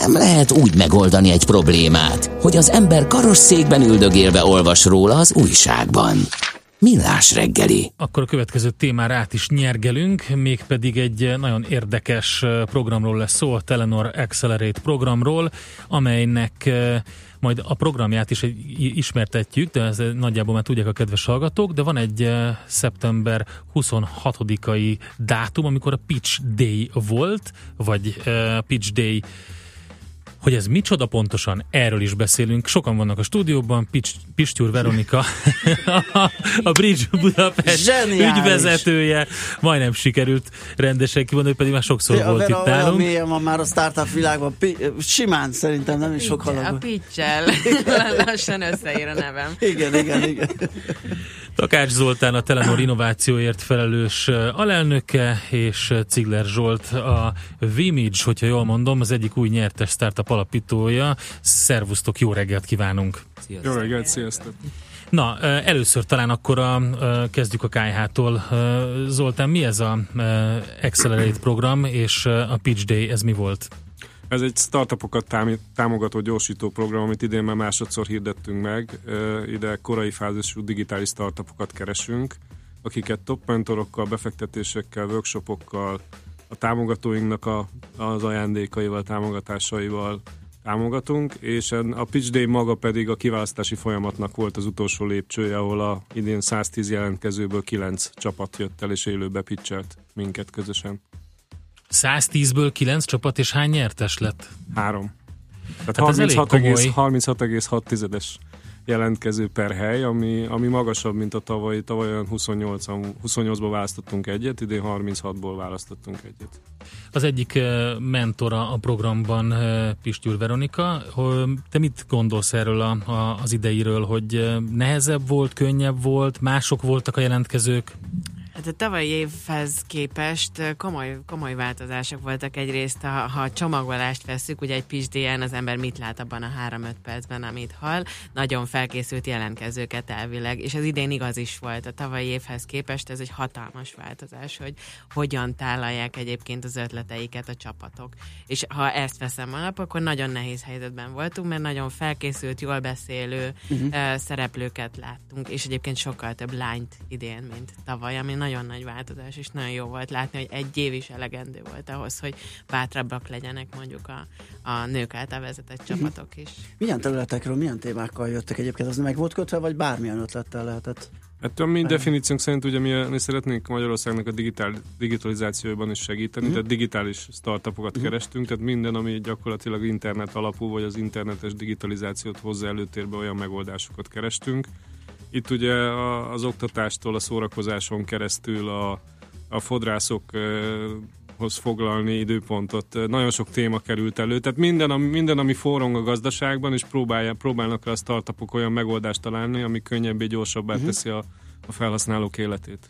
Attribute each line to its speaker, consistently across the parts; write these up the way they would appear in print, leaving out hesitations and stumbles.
Speaker 1: nem lehet úgy megoldani egy problémát, hogy az ember karosszékben üldögélve olvas róla az újságban. Millás reggeli.
Speaker 2: Akkor a következő témára át is nyergelünk, mégpedig egy nagyon érdekes programról lesz szó, a Telenor Accelerate programról, amelynek majd a programját is ismertetjük, de ez nagyjából már tudják a kedves hallgatók, de van egy szeptember 26-ai dátum, amikor a Pitch Day volt, vagy Pitch Day. Hogy ez micsoda pontosan, erről is beszélünk. Sokan vannak a stúdióban, Pistyúr Veronika, a Bridge Budapest ügyvezetője. Majdnem sikerült rendesen kimondani, pedig már sokszor volt itt nálunk.
Speaker 3: Mélyen van már a startup világban, simán szerintem nem is sok halad.
Speaker 4: A Pitch-el lassan összeír a nevem.
Speaker 3: Igen.
Speaker 2: Takács Zoltán, a Telenor innovációért felelős alelnöke, és Cigler Zsolt, a Vimage, hogyha jól mondom, az egyik új nyertes startup alapítója. Szervusztok, jó reggelt kívánunk!
Speaker 5: Jó reggelt, sziasztok!
Speaker 2: Na, először talán akkor kezdjük a KH-tól. Zoltán, mi ez a Accelerate program, és a Pitch Day, ez mi volt?
Speaker 5: Ez egy startupokat támogató gyorsító program, amit idén már másodszor hirdettünk meg. Ide korai fázisú digitális startupokat keresünk, akiket top mentorokkal, befektetésekkel, workshopokkal, a támogatóinknak az ajándékaival, támogatásaival támogatunk, és a Pitch Day maga pedig a kiválasztási folyamatnak volt az utolsó lépcsője, ahol a idén 110 jelentkezőből 9 csapat jött el és élőbe pitchelt minket közösen.
Speaker 2: 110-ből 9 csapat, és hány nyertes lett?
Speaker 5: 3. Tehát 36,6-es jelentkező per hely, ami magasabb, mint a tavaly olyan 28-ból választottunk egyet, idén 36-ból választottunk egyet.
Speaker 2: Az egyik mentora a programban Pistyúr Veronika. Te mit gondolsz erről az ideiről, hogy nehezebb volt, könnyebb volt, mások voltak a jelentkezők?
Speaker 4: Hát a tavalyi évhez képest komoly változások voltak. Egyrészt, ha a csomagolást vesszük, ugye egy Pitch Day-en az ember mit lát abban a 3-5 percben, amit hall. Nagyon felkészült jelentkezőket elvileg, és az idén igaz is volt. A tavalyi évhez képest ez egy hatalmas változás, hogy hogyan tálalják egyébként az ötleteiket a csapatok. És ha ezt veszem alap, akkor nagyon nehéz helyzetben voltunk, mert nagyon felkészült, jól beszélő szereplőket láttunk, és egyébként sokkal több lányt idén, mint tavaly, ami nagyon nagy változás, és nagyon jó volt látni, hogy egy év is elegendő volt ahhoz, hogy bátrabbak legyenek mondjuk a nők által vezetett csapatok is.
Speaker 3: Milyen területekről, milyen témákkal jöttek egyébként? Az meg volt kötve, vagy bármilyen ötlettel lehetett?
Speaker 5: Hát a mi definíciónk szerint ugye mi szeretnénk Magyarországnak a digitalizációban is segíteni, tehát digitális startupokat kerestünk, tehát minden, ami gyakorlatilag internet alapú, vagy az internetes digitalizációt hozza előtérbe, olyan megoldásokat kerestünk. Itt ugye az oktatástól, a szórakozáson keresztül a fodrászokhoz foglalni időpontot. Nagyon sok téma került elő, tehát minden ami forrong a gazdaságban, és próbálnak rá a startupok olyan megoldást találni, ami könnyebbé, gyorsabbá teszi a felhasználók életét.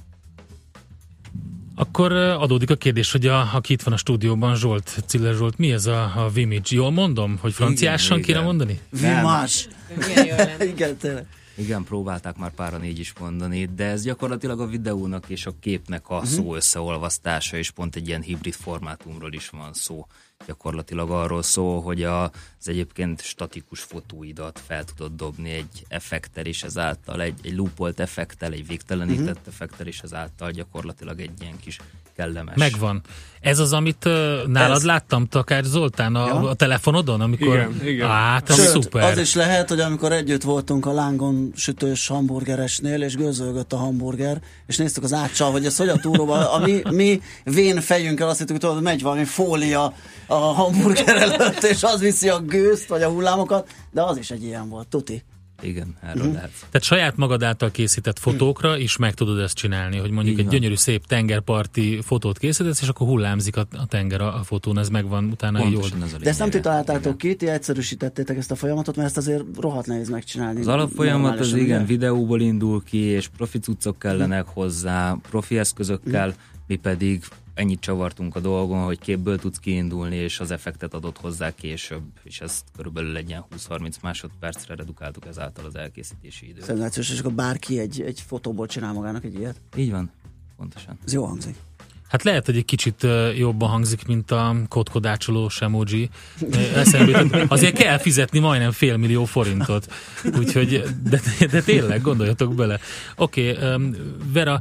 Speaker 2: Akkor adódik a kérdés, hogy aki itt van a stúdióban, Ciller Zsolt, mi ez a Vimage? Jól mondom, hogy franciásan kéne mondani?
Speaker 3: Vimage! Igen, tényleg.
Speaker 6: Igen, próbálták már páran így is mondani, de ez gyakorlatilag a videónak és a képnek a szó összeolvasztása, és pont egy ilyen hibrid formátumról is van szó. Gyakorlatilag arról szól, hogy az egyébként statikus fotóidat fel tudod dobni egy effektel, és ezáltal egy loopolt effektel, egy végtelenített effektel, és ezáltal gyakorlatilag egy ilyen kis kellemes.
Speaker 2: Megvan. Ez az, amit nálad láttam, Takács Zoltán, a telefonodon, amikor...
Speaker 5: Igen.
Speaker 2: Hát, az
Speaker 3: sőt,
Speaker 2: szuper.
Speaker 3: Az is lehet, hogy amikor együtt voltunk a lángon sütős hamburgeresnél, és gőzölgött a hamburger, és néztük az áccsal, hogy ez hogy a túróban, mi vén fejünkkel azt hittük, hogy megy valami fólia a hamburger előtt, és az viszi a gőzt, vagy a hullámokat, de az is egy ilyen volt, tuti.
Speaker 6: Igen, erről lehet.
Speaker 2: Tehát saját magad által készített fotókra is meg tudod ezt csinálni, hogy mondjuk egy gyönyörű, szép tengerparti fotót készítesz, és akkor hullámzik a tenger a fotón, ez megvan utána jól.
Speaker 3: De ezt nem ti találtátok ki, ti egyszerűsítettétek ezt a folyamatot, mert ezt azért rohadt nehéz megcsinálni.
Speaker 6: Az alapfolyamat az videóból indul ki, és profi cuccok kellenek hozzá, profi eszközökkel, mi pedig ennyit csavartunk a dolgon, hogy képből tudsz kiindulni, és az effektet adott hozzá később, és ezt körülbelül egy ilyen 20-30 másodpercre redukáltuk ezáltal az elkészítési időt.
Speaker 3: Szenzációs, és akkor bárki egy fotóból csinál magának egy ilyet?
Speaker 6: Így van, pontosan.
Speaker 3: Ez jó hangzik.
Speaker 2: Hát lehet, hogy egy kicsit jobban hangzik, mint a kódkodácsolós emoji. Azért kell fizetni majdnem 500 000 forintot. Úgyhogy, de tényleg, gondoljatok bele. Oké, Vera,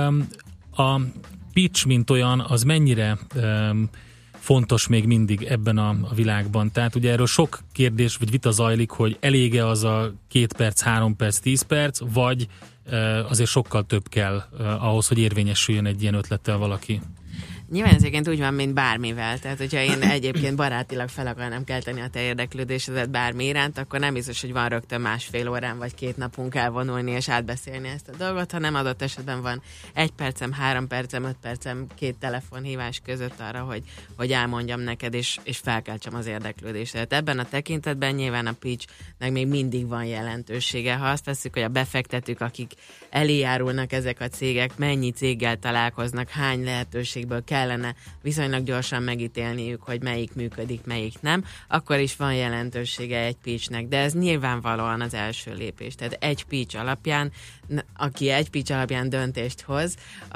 Speaker 2: a pitch, mint olyan, az mennyire fontos még mindig ebben a világban? Tehát ugye erről sok kérdés, vagy vita zajlik, hogy elége az a 2 perc, 3 perc, 10 perc, vagy azért sokkal több kell ahhoz, hogy érvényesüljön egy ilyen ötlettel valaki.
Speaker 4: Nyilván ezért úgy van, mint bármivel. Tehát, hogyha én egyébként barátilag fel akarnám kelteni a te érdeklődésedet bármi iránt, akkor nem biztos, hogy van rögtön 1,5 órán vagy 2 napunk elvonulni és átbeszélni ezt a dolgot, hanem adott esetben van 1 percem, 3 percem, 5 percem 2 telefonhívás között arra, hogy elmondjam neked, és felkeltsem az érdeklődésedet. Ebben a tekintetben nyilván a pitchnek még mindig van jelentősége. Ha azt veszük, hogy a befektetők, akik elé járulnak ezek a cégek, mennyi céggel találkoznak, hány lehetőségből kellene viszonylag gyorsan megítélniük, hogy melyik működik, melyik nem, akkor is van jelentősége egy pitchnek, de ez nyilvánvalóan az első lépés. Tehát egy pitch alapján, aki egy pitch alapján döntést hoz,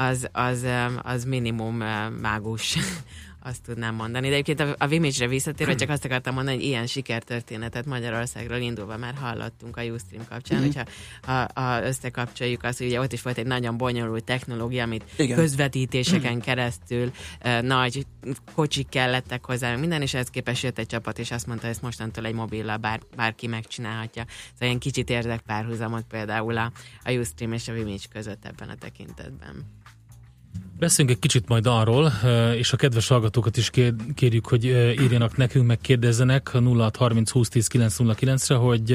Speaker 4: az minimum mágus. Azt tudnám mondani. De egyébként a Vimage-re visszatérve csak azt akartam mondani, hogy ilyen sikertörténetet Magyarországról indulva már hallottunk a Ustream kapcsán, hogyha összekapcsoljuk azt, hogy ugye ott is volt egy nagyon bonyolult technológia, amit közvetítéseken keresztül nagy kocsik kellettek hozzá, minden, és ehhez képest jött egy csapat, és azt mondta, hogy ezt mostantól egy mobillal bárki megcsinálhatja. Szóval ilyen kicsit érzek párhuzamot például a Ustream és a Vimage között ebben a tekintetben.
Speaker 2: Beszéljünk egy kicsit majd arról, és a kedves hallgatókat is kérjük, hogy írjanak nekünk, meg kérdezzenek 0630 20 10 909-re, hogy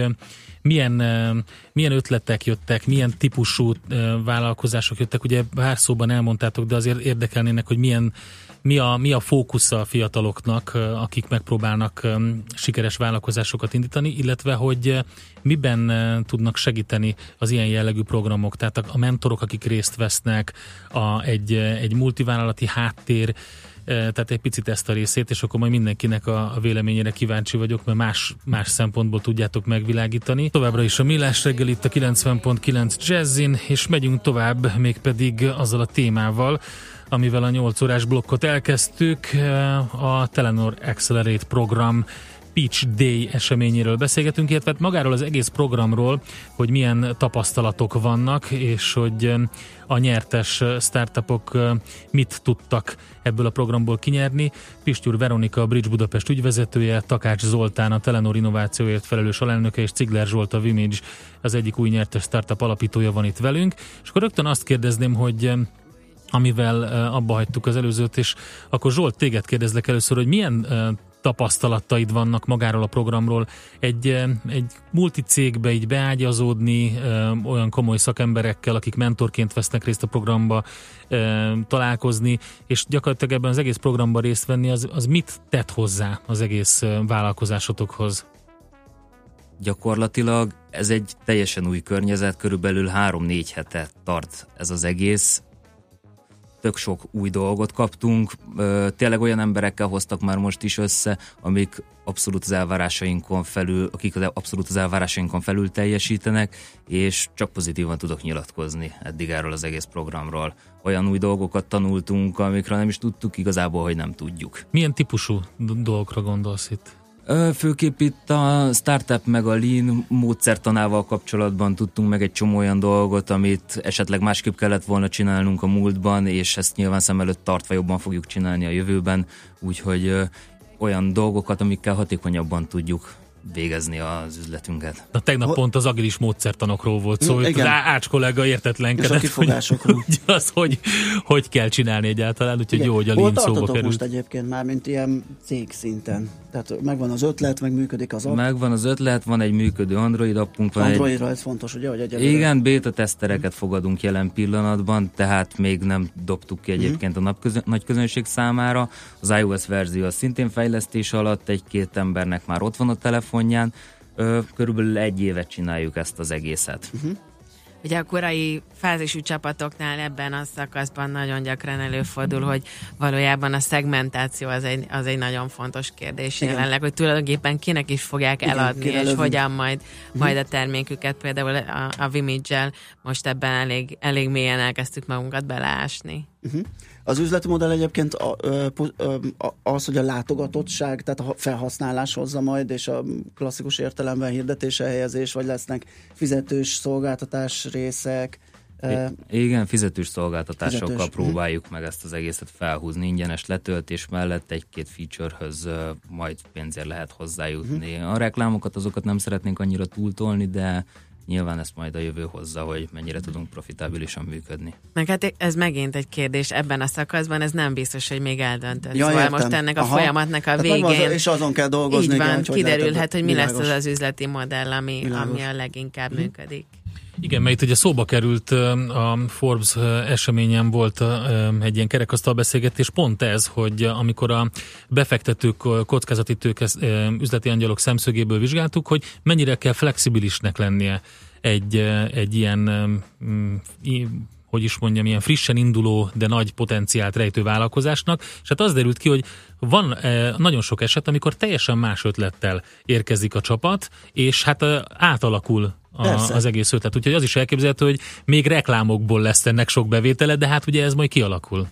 Speaker 2: milyen ötletek jöttek, milyen típusú vállalkozások jöttek. Ugye pár szóban elmondtátok, de azért érdekelnének, hogy mi a fókusza a fiataloknak, akik megpróbálnak sikeres vállalkozásokat indítani, illetve hogy miben tudnak segíteni az ilyen jellegű programok, tehát a mentorok, akik részt vesznek, egy multivállalati háttér, tehát egy picit ezt a részét, és akkor majd mindenkinek a véleményére kíváncsi vagyok, mert más szempontból tudjátok megvilágítani. Továbbra is a Millás reggel itt a 90.9 Jazzin, és megyünk tovább, mégpedig azzal a témával, amivel a 8 órás blokkot elkezdtük, a Telenor Accelerate program Pitch Day eseményéről beszélgetünk, illetve magáról az egész programról, hogy milyen tapasztalatok vannak, és hogy a nyertes startupok mit tudtak ebből a programból kinyerni. Pistyúr Veronika, a Bridge Budapest ügyvezetője, Takács Zoltán, a Telenor innovációért felelős alelnöke, és Cigler Zsolt, a Vimage, az egyik új nyertes startup alapítója van itt velünk. És akkor rögtön azt kérdezném, hogy amivel abba hagytuk az előzőt, és akkor Zsolt, téged kérdezlek először, hogy milyen tapasztalataid vannak magáról a programról, egy multicégbe így beágyazódni, olyan komoly szakemberekkel, akik mentorként vesznek részt a programba, találkozni, és gyakorlatilag ebben az egész programban részt venni, az mit tett hozzá az egész vállalkozásotokhoz?
Speaker 6: Gyakorlatilag ez egy teljesen új környezet, körülbelül 3-4 hete tart ez az egész. Tök sok új dolgot kaptunk, tényleg olyan emberekkel hoztak már most is össze, akik abszolút az elvárásainkon felül teljesítenek, és csak pozitívan tudok nyilatkozni eddig erről az egész programról. Olyan új dolgokat tanultunk, amikről nem is tudtuk igazából, hogy nem tudjuk.
Speaker 2: Milyen típusú dolgokra gondolsz itt?
Speaker 6: Főképp itt a startup meg a lean módszertanával kapcsolatban tudtunk meg egy csomó olyan dolgot, amit esetleg másképp kellett volna csinálnunk a múltban, és ezt nyilván szem előtt tartva jobban fogjuk csinálni a jövőben, úgyhogy olyan dolgokat, amikkel hatékonyabban tudjuk végezni az üzletünket.
Speaker 2: Na, tegnap pont az agilis módszertanokról volt szó, az Ács kollega értetlenkedett, hogy kell csinálni egyáltalán, úgyhogy jó, hogy a lean szóba került.
Speaker 3: Most egyébként már, mint ilyen cég szinten? Tehát megvan az ötlet, meg működik az app?
Speaker 6: Megvan az ötlet, van egy működő Android appunk.
Speaker 3: Androidra ez fontos, ugye? Hogy
Speaker 6: igen, beta tesztereket fogadunk jelen pillanatban, tehát még nem dobtuk ki egyébként a nagy közönség számára. Az iOS verzió az szintén fejlesztés alatt, 1-2 embernek már ott van a telefonján. Körülbelül 1 évet csináljuk ezt az egészet.
Speaker 4: Ugye a korai fázisú csapatoknál ebben a szakaszban nagyon gyakran előfordul, hogy valójában a szegmentáció az egy nagyon fontos kérdés jelenleg, hogy tulajdonképpen kinek is fogják eladni, és hogyan majd a terméküket, például a Vimage-el most ebben elég mélyen elkezdtük magunkat beleásni.
Speaker 3: Az üzleti modell egyébként az, hogy a látogatottság, tehát a felhasználás hozza majd, és a klasszikus értelemben hirdetése helyezés, vagy lesznek fizetős szolgáltatás részek.
Speaker 6: Igen, fizetős szolgáltatásokkal próbáljuk meg ezt az egészet felhúzni. Ingyenes letöltés mellett egy-két featurehöz majd pénzért lehet hozzájutni. A reklámokat, azokat nem szeretnénk annyira túltolni, de nyilván ezt majd a jövő hozza, hogy mennyire tudunk profitábilisan működni.
Speaker 4: Meg hát ez megint egy kérdés ebben a szakaszban, ez nem biztos, hogy még eldöntött.
Speaker 3: Ja,
Speaker 4: szóval most ennek a folyamatnak a végén
Speaker 3: és azon kell dolgozni.
Speaker 4: Így van,
Speaker 3: igen,
Speaker 4: kiderülhet, hogy mi lesz az üzleti modell, ami a leginkább működik.
Speaker 2: Igen, mert itt ugye szóba került a Forbes eseményen volt egy ilyen kerekasztal beszélgetés, pont ez, hogy amikor a befektetők, kockázati tőke, üzleti angyalok szemszögéből vizsgáltuk, hogy mennyire kell flexibilisnek lennie egy ilyen, hogy is mondjam, ilyen frissen induló, de nagy potenciált rejtő vállalkozásnak, és hát az derült ki, hogy van nagyon sok eset, amikor teljesen más ötlettel érkezik a csapat, és hát átalakul az egész ötlet. Úgyhogy az is elképzelhető, hogy még reklámokból lesz ennek sok bevétele, de hát ugye ez majd kialakul.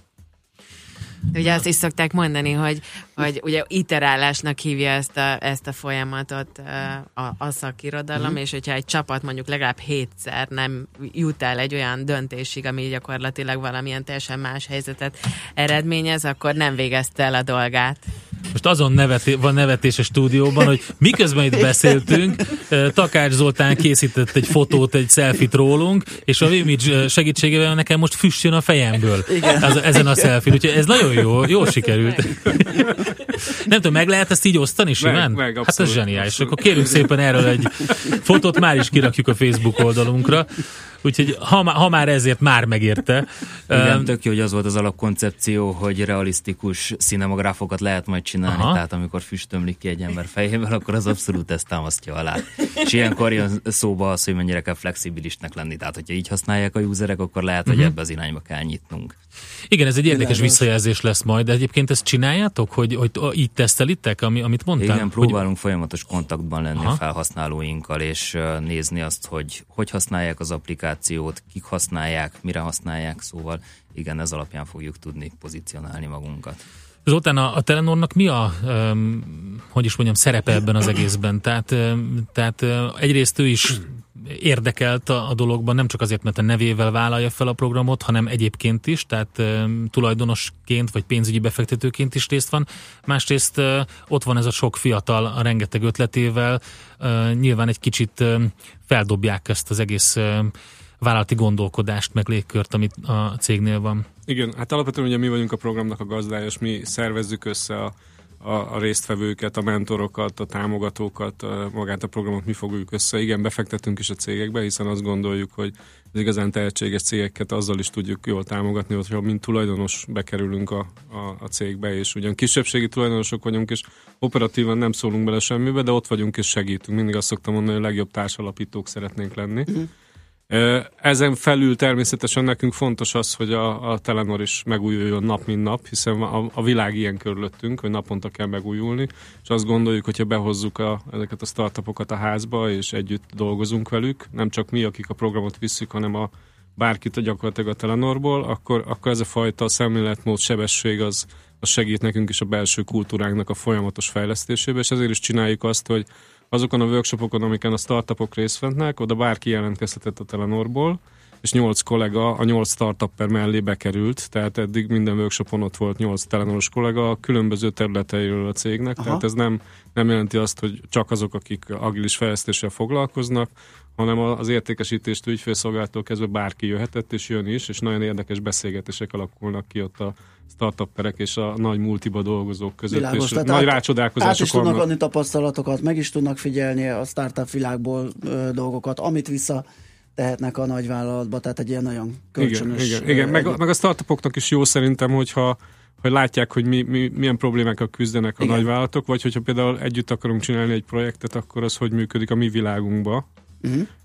Speaker 4: Ugye azt is szokták mondani, hogy ugye iterálásnak hívja ezt a folyamatot a szakirodalom, és hogyha egy csapat mondjuk legalább 7-szer nem jut el egy olyan döntésig, ami gyakorlatilag valamilyen teljesen más helyzetet eredményez, akkor nem végezte el a dolgát.
Speaker 2: Most azon van nevetés a stúdióban, hogy miközben itt beszéltünk, Takács Zoltán készített egy fotót, egy selfie-t rólunk, és a Vimage segítségével nekem most füst jön a fejemből ezen a selfie-n. Úgyhogy ez nagyon jó sikerült. Nem tudom, meg lehet ezt így osztani simán?
Speaker 5: Meg,
Speaker 2: hát ez zseniális. Akkor kérjük szépen erről egy fotót, már is kirakjuk a Facebook oldalunkra. Úgyhogy ha már ezért már megérte.
Speaker 6: Igen, tök jó, hogy az volt az alapkoncepció, hogy realisztikus cinemagráfokat lehet majd csinálni, tehát amikor füstömlik ki egy ember fejéből, akkor az abszolút ezt támasztja alá. És ilyenkor jön szóba az, hogy mennyire kell flexibilisnek lenni. Tehát, hogyha így használják a userek, akkor lehet, hogy ebbe az irányba kell nyitnunk.
Speaker 2: Igen, ez egy érdekes visszajelzés lesz majd, de egyébként ezt csináljátok, hogy így tesztelitek, amit mondtál?
Speaker 6: Igen, próbálunk folyamatos kontaktban lenni a felhasználóinkkal, és nézni azt, hogy használják az applikációt, kik használják, mire használják, szóval igen, ez alapján fogjuk tudni pozícionálni magunkat.
Speaker 2: Zoltán, a Telenornak mi a, hogy is mondjam, szerepe ebben az egészben? Tehát egyrészt ő is érdekelt a dologban, nem csak azért, mert a nevével vállalja fel a programot, hanem egyébként is, tehát tulajdonosként vagy pénzügyi befektetőként is részt van. Másrészt ott van ez a sok fiatal a rengeteg ötletével, nyilván egy kicsit feldobják ezt az egész vállalati gondolkodást, meg légkört, amit a cégnél van.
Speaker 5: Igen, hát alapvetően ugye mi vagyunk a programnak a gazdája, és mi szervezzük össze a résztvevőket, a mentorokat, a támogatókat, magát a programot mi fogjuk össze. Igen, befektetünk is a cégekbe, hiszen azt gondoljuk, hogy az igazán tehetséges cégeket azzal is tudjuk jól támogatni, hogyha mint tulajdonos bekerülünk a cégbe, és ugyan kisebbségi tulajdonosok vagyunk, és operatívan nem szólunk bele semmibe, de ott vagyunk és segítünk. Mindig azt szoktam mondani, hogy a legjobb társalapítók szeretnénk lenni. Ezen felül természetesen nekünk fontos az, hogy a Telenor is megújuljon nap mint nap, hiszen a világ ilyen körülöttünk, hogy naponta kell megújulni, és azt gondoljuk, hogyha behozzuk ezeket a startupokat a házba, és együtt dolgozunk velük, nem csak mi, akik a programot visszük, hanem bárkit gyakorlatilag a Telenorból, akkor ez a fajta szemléletmód, sebesség az segít nekünk is a belső kultúránknak a folyamatos fejlesztésébe, és ezért is csináljuk azt, hogy azokon a workshopokon, amiken a startupok részt vennek, oda bárki jelentkezhetett a Telenorból, és 8 kollega a 8 startupper mellé bekerült, tehát eddig minden workshopon ott volt 8 Telenoros kollega a különböző területeiről a cégnek, tehát ez nem jelenti azt, hogy csak azok, akik agilis fejlesztéssel foglalkoznak, hanem az értékesítést ügyfélszolgáltól kezdve bárki jöhetett, és jön is, és nagyon érdekes beszélgetések alakulnak ki ott a startupperek és a nagy multiba dolgozók között,
Speaker 3: világos,
Speaker 5: és nagy rácsodálkozások
Speaker 3: át is tudnak adni tapasztalatokat, meg is tudnak figyelni a startup világból dolgokat, amit visszatehetnek a nagyvállalatba, tehát egy ilyen nagyon kölcsönös...
Speaker 5: Igen. Meg a startupoknak is jó szerintem, hogy látják, hogy milyen problémákkal küzdenek a nagyvállalatok, vagy hogyha például együtt akarunk csinálni egy projektet, akkor az hogy működik a mi világunkba.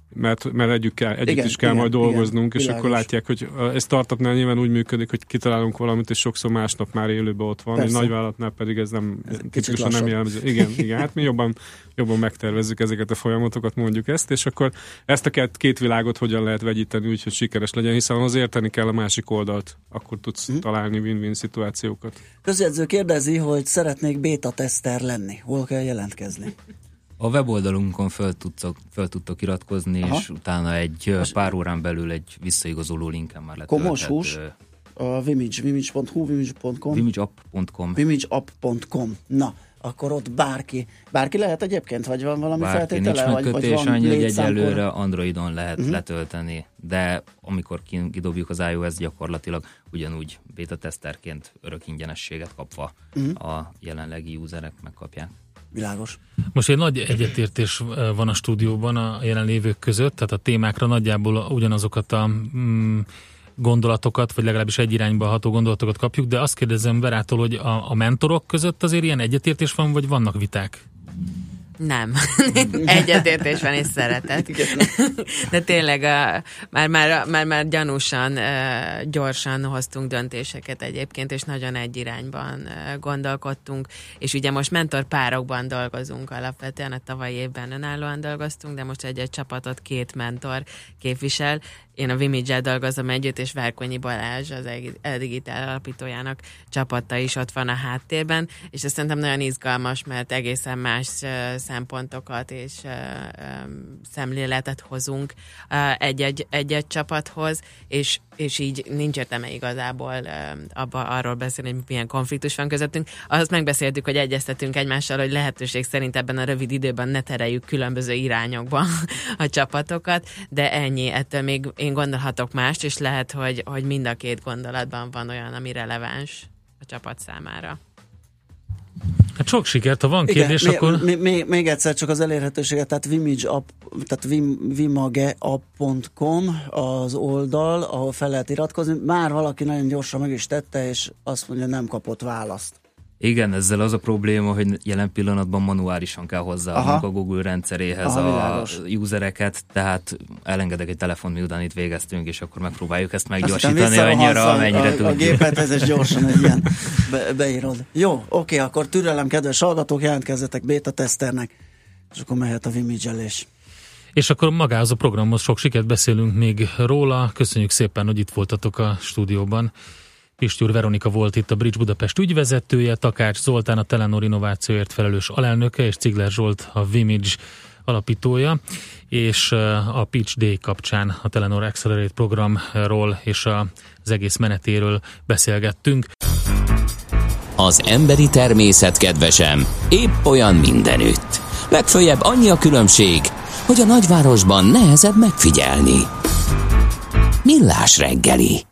Speaker 5: mert együtt is kell majd dolgoznunk, és akkor látják, hogy ez startupnál nyilván úgy működik, hogy kitalálunk valamit, és sokszor másnap már élőben ott van. Egy nagyvállalatnál pedig ez nem tipikusan nem jellemző. Igen, hát mi jobban megtervezzük ezeket a folyamatokat, mondjuk ezt, és akkor ezt a két világot hogyan lehet vegyíteni úgy, hogy sikeres legyen, hiszen az érteni kell a másik oldalt, akkor tudsz találni win-win szituációkat.
Speaker 3: Közjegyző kérdezi, hogy szeretnék beta teszter lenni. Hol kell jelentkezni?
Speaker 6: A weboldalunkon föl tudtok iratkozni, és utána egy pár órán belül egy visszaigazoló linken már letölthet.
Speaker 3: Komos hús? A vimage.hu, vimage.com. Vimageapp.com. Na, akkor ott bárki lehet egyébként, vagy van valami feltétele?
Speaker 6: Nincs megkötés, annyi, hogy egyelőre Androidon lehet letölteni, de amikor kidobjuk az iOS, gyakorlatilag ugyanúgy beta teszterként örök ingyenességet kapva a jelenlegi userek megkapják.
Speaker 3: Világos.
Speaker 2: Most egy nagy egyetértés van a stúdióban a jelenlévők között, tehát a témákra nagyjából ugyanazokat a gondolatokat, vagy legalábbis egy irányba ható gondolatokat kapjuk, de azt kérdezem Verától, hogy a mentorok között azért ilyen egyetértés van, vagy vannak viták?
Speaker 4: Nem. Egyetértés van és szeretet. De tényleg már gyanúsan, gyorsan hoztunk döntéseket egyébként, és nagyon egy irányban gondolkodtunk. És ugye most mentorpárokban dolgozunk alapvetően, a tavalyi évben önállóan dolgoztunk, de most egy csapatot 2 mentor képvisel. Én a Vimage-el dolgozom együtt, és Várkonyi Balázs, az Digitál alapítójának csapata is ott van a háttérben, és ez szerintem nagyon izgalmas, mert egészen más szempontokat és szemléletet hozunk egy-egy csapathoz, és így nincs értelme igazából arról beszélni, hogy milyen konfliktus van közöttünk. Azt megbeszéltük, hogy egyeztetünk egymással, hogy lehetőség szerint ebben a rövid időben ne tereljük különböző irányokba a csapatokat, de ennyi, ettől még én gondolhatok mást, és lehet, hogy mind a 2 gondolatban van olyan, ami releváns a csapat számára.
Speaker 2: Hát sok sikert, ha van kérdés, akkor...
Speaker 3: Még egyszer csak az elérhetőséget, tehát vimageapp.com az oldal, ahol fel lehet iratkozni. Már valaki nagyon gyorsan meg is tette, és azt mondja, nem kapott választ.
Speaker 6: Igen, ezzel az a probléma, hogy jelen pillanatban manuálisan kell hozzáadnunk a Google rendszeréhez a usereket, tehát elengedek egy telefon, miután itt végeztünk, és akkor megpróbáljuk ezt meggyorsítani annyira, amennyire tudjuk.
Speaker 3: A gépet ez gyorsan egy ilyen beírod. Jó, oké, akkor türelem, kedves hallgatók, jelentkezzetek beta teszternek, és akkor mehet a Vimage-elés.
Speaker 2: És akkor magához a programhoz sok sikert, beszélünk még róla. Köszönjük szépen, hogy itt voltatok a stúdióban. Pistyúr Veronika volt itt, a Bridge Budapest ügyvezetője, Takács Zoltán a Telenor innovációért felelős alelnöke, és Cigler Zsolt a Vimage alapítója, és a Pitch Day kapcsán a Telenor Accelerate programról és az egész menetéről beszélgettünk.
Speaker 1: Az emberi természet, kedvesem, épp olyan mindenütt. Legföljebb annyi a különbség, hogy a nagyvárosban nehezebb megfigyelni. Millás reggeli.